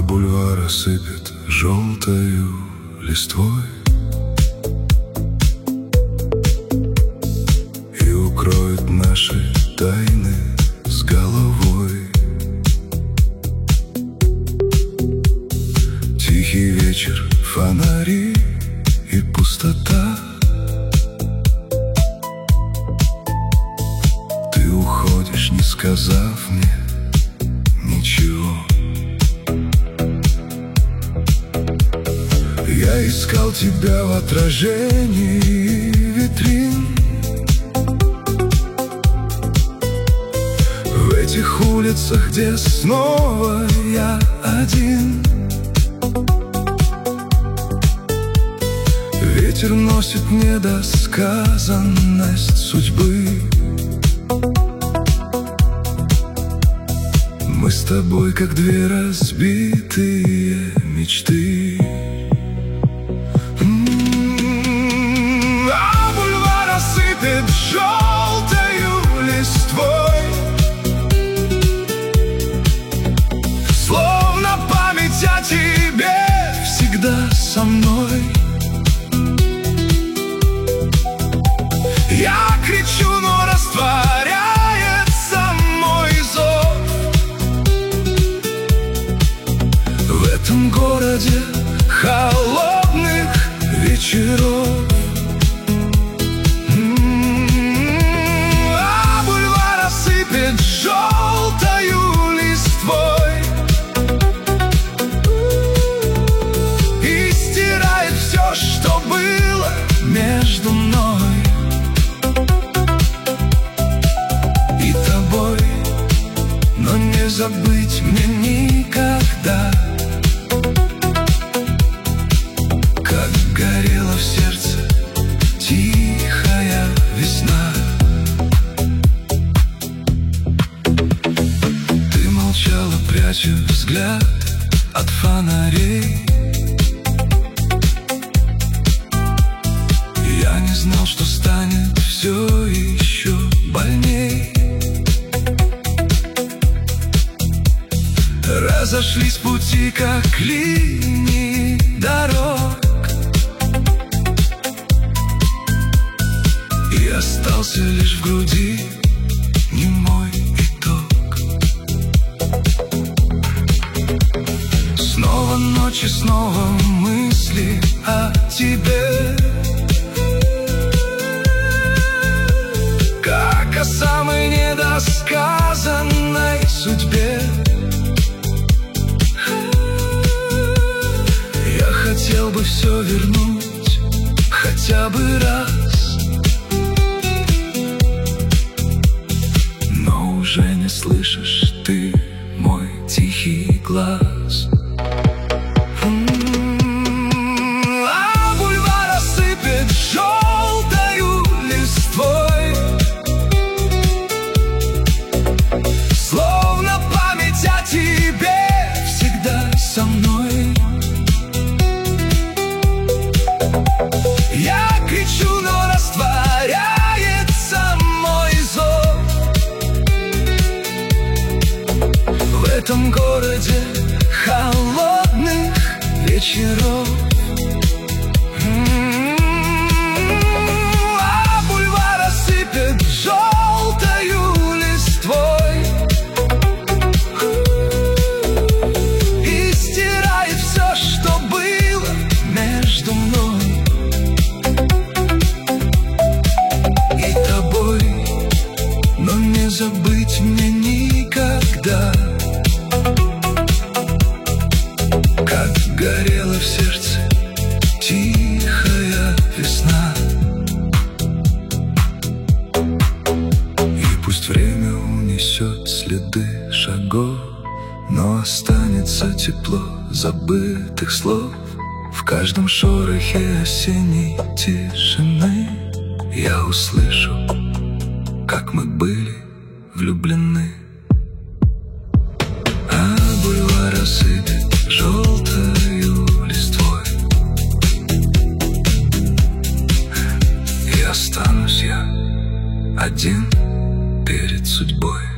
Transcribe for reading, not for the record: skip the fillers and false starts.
бульвар осыпет желтою листвой и укроет наши тайны с головой. Тихий вечер, фонари и пустота. Ты уходишь, не сказав мне ничего. Я искал тебя в отражении витрин, в этих улицах, где снова я один. Ветер носит недосказанность судьбы. Мы с тобой, как две разбитые мечты. А бульвар осыпет желтою листвой, словно память о тебе всегда со мной. Я кричу, но растворяется мой зов. В этом городе холодных вечеров. А бульвар осыпет желтою листвой и стирает все, что было между мной и тобой. Но не забыть мне никогда, как горела в сердце тихая весна. Ты молчала, пряча взгляд от фонарей. Я не знал, что станет все еще больней. Разошлись пути, как линии дорог, и остался лишь в груди немой итог. Снова ночь и снова мысли о тебе, как о самой недосказанной судьбе. Я хотел бы все вернуть хотя бы раз, но уже не слышишь ты мой тихий глаз. А бульвар осыпет желтою листвой, словно память о тебе всегда со мной. Я кричу, но растворяется мой зов. В этом городе холодных вечеров. А бульвар осыпет желтою листвой и стирает все, что было между мной и тобой. Но не забыть мне никогда, как горела в сердце тихая весна. И пусть время унесет следы шагов, но останется тепло забытых слов. В каждом шорохе осенней тишины я услышу, как мы были влюблены. А бульвар осыпет желтою листвой, и останусь я один перед судьбой.